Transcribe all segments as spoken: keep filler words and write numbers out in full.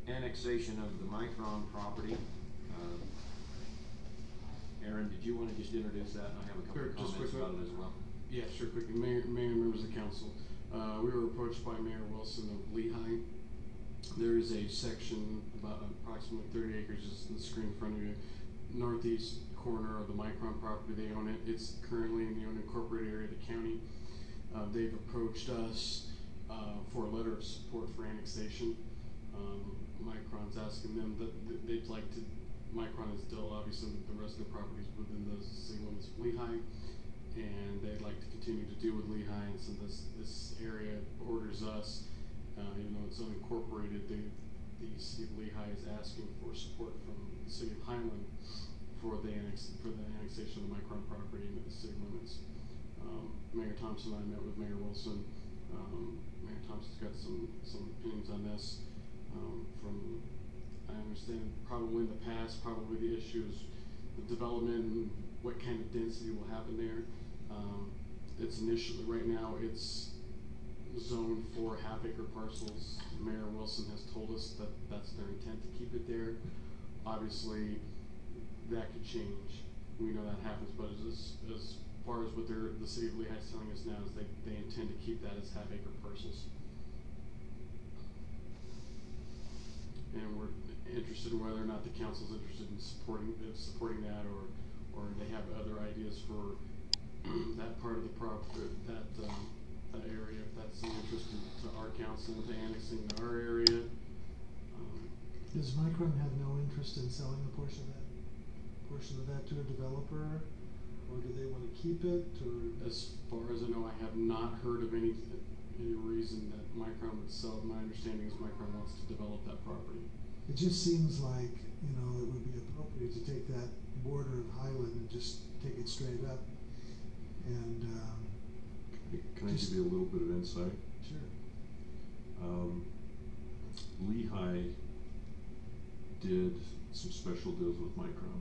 annexation of the Micron property. Uh, Aaron, did you want to just introduce that? And I have a couple Sure, of just comments quickly. about it as well. Yeah, sure, quickly. Mayor, Mayor and members of council. Uh, we were approached by Mayor Wilson of Lehigh. There is a section about approximately thirty acres, just in the screen in front of you, northeast corner of the Micron property. They own it. It's currently in the unincorporated area of the county. Uh, they've approached us uh, for a letter of support for annexation. Um, Micron's asking them that, that they'd like to. Micron is still obviously the rest of the properties within the city limits of Lehigh, and they'd like to continue to deal with Lehigh. And so this this area borders us, uh, even though it's unincorporated. The the city of Lehigh is asking for support from the city of Highland for the annex for the annexation of the Micron property into the city limits. Um, Mayor Thompson and I met with Mayor Wilson. Um, Mayor Thompson's got some some opinions on this. Um, from I understand probably in the past, probably the issues, the development and what kind of density will happen there. Um, it's initially, right now, it's zoned for half acre parcels. Mayor Wilson has told us that that's their intent to keep it there. Obviously, that could change. We know that happens, but as, as far as what they're, the city of Lehigh is telling us now is they, they intend to keep that as half acre parcels. And we're interested in whether or not the council's interested in supporting uh, supporting that, or or they have other ideas for that part of the prop that um, that area. If that's of interest to, to our council, to annexing our area. Um, Does Micron have no interest in selling a portion of that portion of that to a developer, or do they want to keep it? Or as far as I know, I have not heard of any any reason that Micron would sell. My understanding is Micron wants to develop that property. it just seems like, you know, it would be appropriate to take that border of Highland and just take it straight up. And um, Can I give you a little bit of insight? sure. Um, Lehigh did some special deals with Micron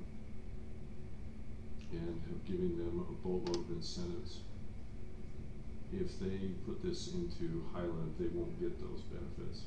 and have given them a boatload of incentives. If they put this into Highland, they won't get those benefits.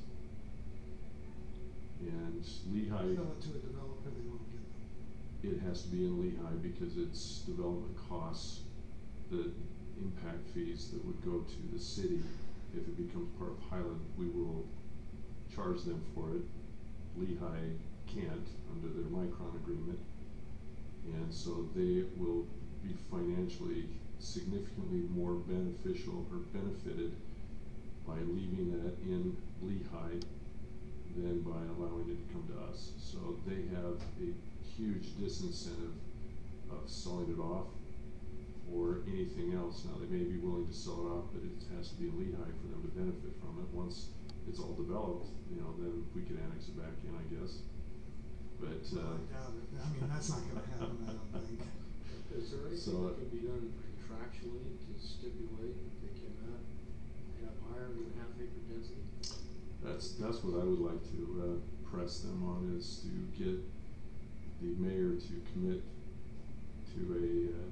And Lehigh, Sell it to a developer, they won't get them. it has to be in Lehigh because it's development costs, the impact fees that would go to the city. If it becomes part of Highland, we will charge them for it. Lehigh can't under their Micron agreement, and so they will be financially significantly more beneficial or benefited by leaving that in Lehigh than by allowing it to come to us. So they have a huge disincentive of selling it off or anything else. Now, they may be willing to sell it off, but it has to be in Lehigh for them to benefit from it. Once it's all developed, you know, then we can annex it back in, I guess. But uh, I doubt it. I mean, that's not gonna happen, I don't think. Is there anything So, that can be done contractually to stipulate that they cannot have higher than half acre density? that's that's what I would like to uh, press them on, is to get the mayor to commit to a uh,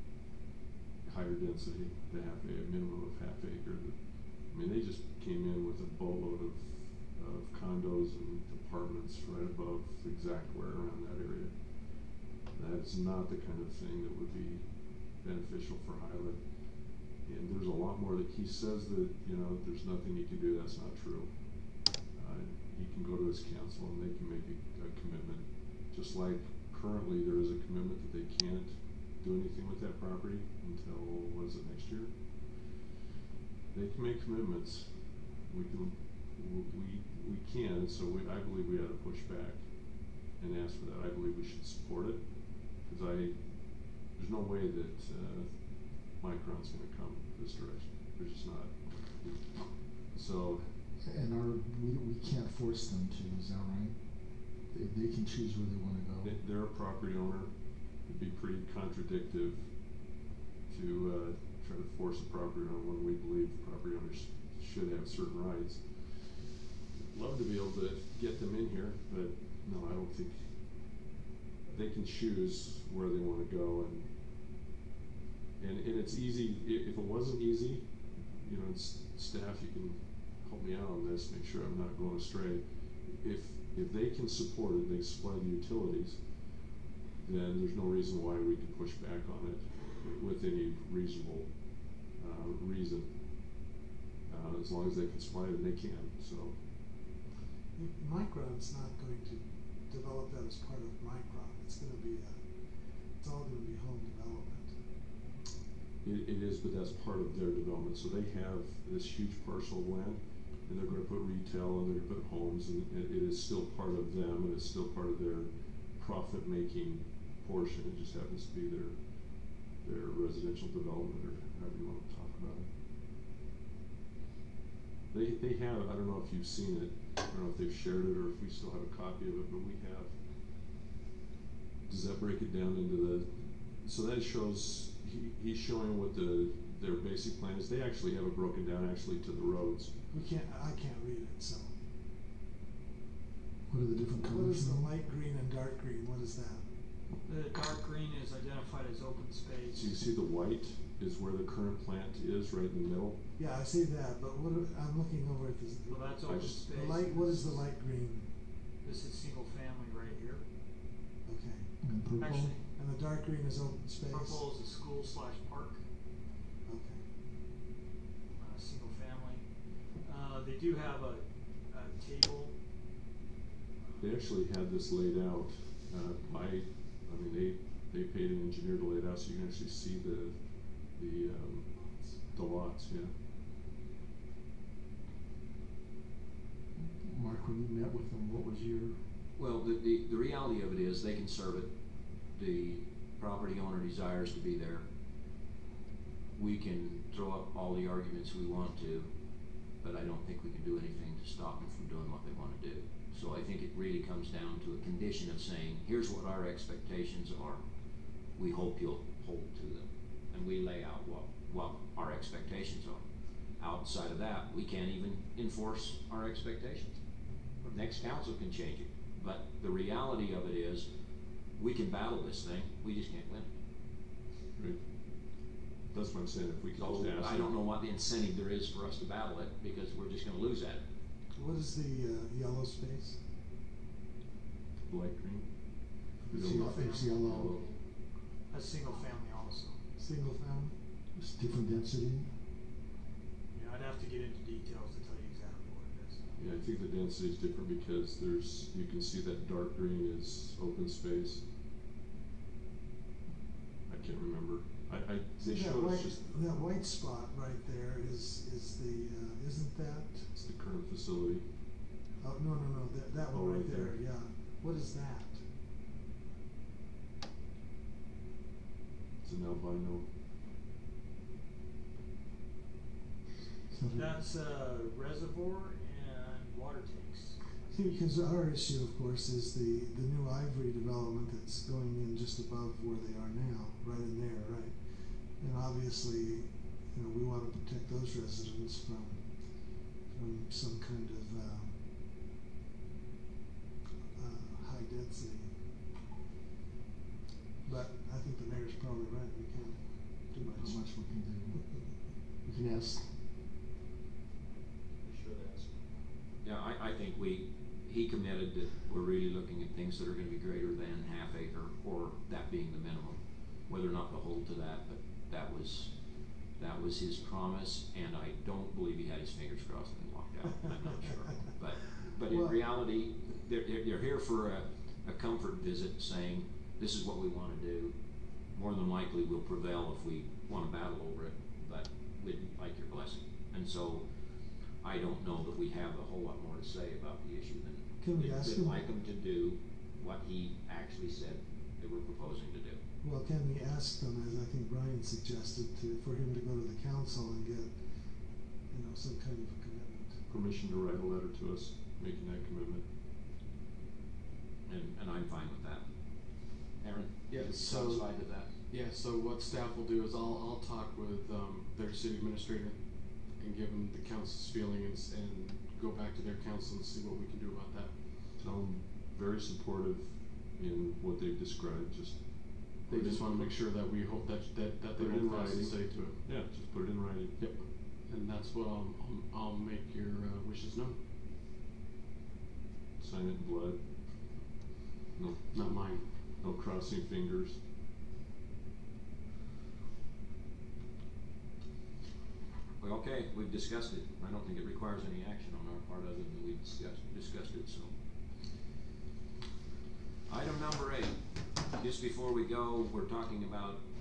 higher density, to have a minimum of half acre. I mean, they just came in with a boatload of, of condos and apartments right above exact where around that area. That's not the kind of thing that would be beneficial for Highland. And there's a lot more that he says that, you know, there's nothing he can do. That's not true. Uh, he can go to his council and they can make a, a commitment. Just like currently there is a commitment that they can't do anything with that property until, what is it, next year? They can make commitments. We can, we, we can, so we, I believe we ought to push back and ask for that. I believe we should support it, because I, there's no way that uh, Micron's gonna come this direction. There's just not. So. And our, we, we can't force them to, is that right? They, they can choose where they wanna go. They, they're a property owner. It'd be pretty contradictive to uh, try to force a property owner when we believe property owners should have certain rights. Love to be able to get them in here, but no, I don't think they can choose where they want to go, and and and it's easy. If it wasn't easy, you know, it's staff, you can help me out on this, make sure I'm not going astray. If if they can support it, they supply the utilities, then there's no reason why we can push back on it with any reasonable, uh, reason. Uh, as long as they can supply it, and they can, so. Micron's not going to develop that as part of Micron. It's gonna be a, it's all gonna be home development. It, it is, but that's part of their development, so they have this huge parcel of land, and they're gonna put retail, and they're gonna put homes, and it, it is still part of them, and it's still part of their profit-making portion. It just happens to be their, their residential development, or however you wanna talk about it. They, they have, I don't know if you've seen it, I don't know if they've shared it, or if we still have a copy of it, but we have. Does that break it down into the, so that shows, he, he's showing what the, their basic plan is. They actually have it broken down actually to the roads. We can't, I can't read it, so. What are the different What colors? is the now? light green and dark green? What is that? The dark green is identified as open space. So you see the white is where the current plant is, right in the middle. Yeah, I see that, but what, are- I'm looking over at this. Well, that's I open just- space. The light, what is the light green? This is single family right here. Okay. And purple? Actually, And the dark green is open space? purple is a school slash park, Okay. uh, single family. Uh, they do have a, a table. They actually had this laid out, uh, by, I mean, they, they paid an engineer to lay it out so you can actually see the, the, um, the lots, yeah. Mark, when you met with them, what was your, Well, the, the, the reality of it is they can serve it. The property owner desires to be there. We can throw up all the arguments we want to, but I don't think we can do anything to stop them from doing what they wanna do. So I think it really comes down to a condition of saying, here's what our expectations are. We hope you'll hold to them. And we lay out what, what our expectations are. Outside of that, we can't even enforce our expectations. Next council can change it, but the reality of it is, we can battle this thing, we just can't win. Right. That's what I'm saying, if we could So just ask I don't them. know what the incentive there is for us to battle it, because we're just gonna lose at it. What is the, uh, yellow space? Light green. it's Yellow. yellow, it's yellow, That's single family also. Single family? it's different density? Yeah, I'd have to get into details to tell you exactly what it is. Yeah, I think the density is different because there's, you can see that dark green is open space. I can't remember. I, I, they See, that showed us white, just, that white spot right there is, is the, uh, isn't that, it's the current facility. oh, no, no, no, that, that Oh, one right right there, there. yeah. What is that? It's an albino. So the- That's a reservoir and water tanks. See, because our issue, of course, is the, the new Ivory development that's going in just above where they are now, right in there, right? And obviously, you know, we wanna protect those residents from, from some kind of, um, uh, high density. But I think the mayor's probably right, we can't do much. How much we can do. We can ask, You should ask. Yeah, I, I think we, he committed that we're really looking at things that are gonna be greater than half acre, or that being the minimum. Whether or not to hold to that, but that was, that was his promise, and I don't believe he had his fingers crossed and walked out, I'm not sure. But, but in Well- reality, they're, they're, they're here for a, a comfort visit, saying, this is what we wanna do. More than likely, we'll prevail if we wanna battle over it, but we'd like your blessing. And so, I don't know that we have a whole lot more to say about the issue than Can we we'd- ask we'd him? like them to do what he actually said they were proposing to do. Well, can we ask them, as I think Brian suggested, to, for him to go to the council and get, you know, some kind of a commitment? Permission to write a letter to us, making that commitment. And, and I'm fine with that. Aaron? Yeah, you so- satisfied with that? Yeah, so what staff will do is I'll, I'll talk with, um, their city administrator and give them the council's feelings and go back to their council and see what we can do about that. Tell them very supportive in what they've described, just. They put it just in- wanna make sure that we hope that, that, that they Put it in won't pass and writing. say to it. Yeah, just put it in writing. Yep, and that's what I'll, I'll, I'll make your, uh, wishes known. So sign it in blood. No, Not mine. no crossing fingers. Well, okay, we've discussed it. I don't think it requires any action on our part other than we've discussed, discussed it, so. Item number eight, just before we go, we're talking about